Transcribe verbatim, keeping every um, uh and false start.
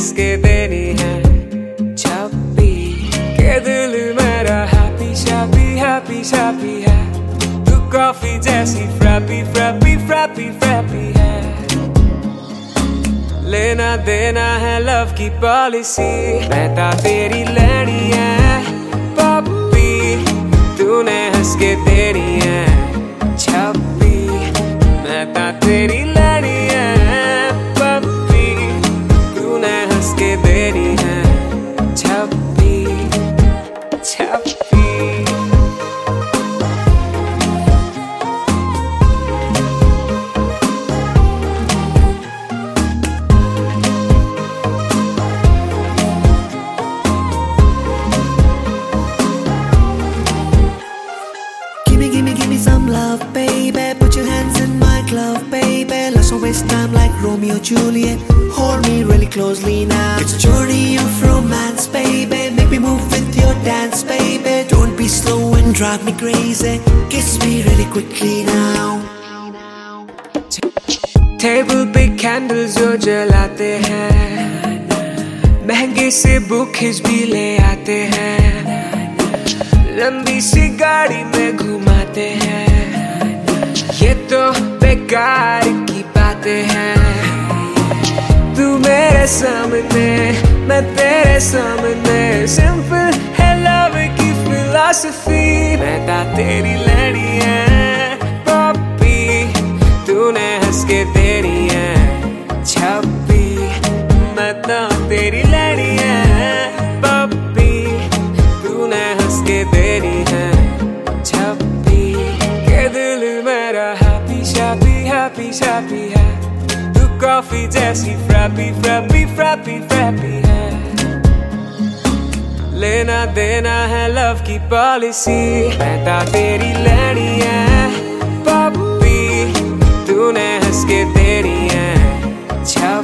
हंस के देनी है छप्पी के दिल मेरा हैप्पी शैप्पी हैप्पी शैप्पी है। तू कॉफी जैसी फ्रैपी फ्रैपी फ्रैपी फ्रैपी है। लेना देना है लव की पॉलिसी, मैं ता तेरी लैनी है पप्पी, तूने हंस के देनी है छप्पी, मैं ता तेरी लैनी है पप्पी, तूने हंस के देनी है छप्पी छप्पी। Some love, baby. Put your hands in my glove, baby. Let's not waste time like Romeo Juliet. Hold me really closely now. It's a journey of romance, baby. Make me move with your dance, baby. Don't be slow and drive me crazy. Kiss me really quickly now. Table पे candles जो जलाते हैं, महंगे से bouquets भी ले आते हैं, लंबी सी गाड़ी में घुमाते हैं, ये तो बेकार की बातें हैं। तू मेरे सामने मैं तेरे सामने, सिंपल है लव की फिलॉसफी, मैं ता तेरी लैनी है पप्पी, तूने हंस के देनी है छप्पी, मैं ता तेरी लैनी है पप्पी, तूने हंस के देनी है छप्पी के दिल मेरा हैप्पी शैप्पी हैप्पी शैप्पी है। तू कॉफी जैसी फ्रैपी फ्रैपी फ्रैपी फ्रैपी है। लेना देना है लव की पॉलिसी, मैं ता तेरी लैनी है पप्पी, तूने हंस के देनी है छप्पी।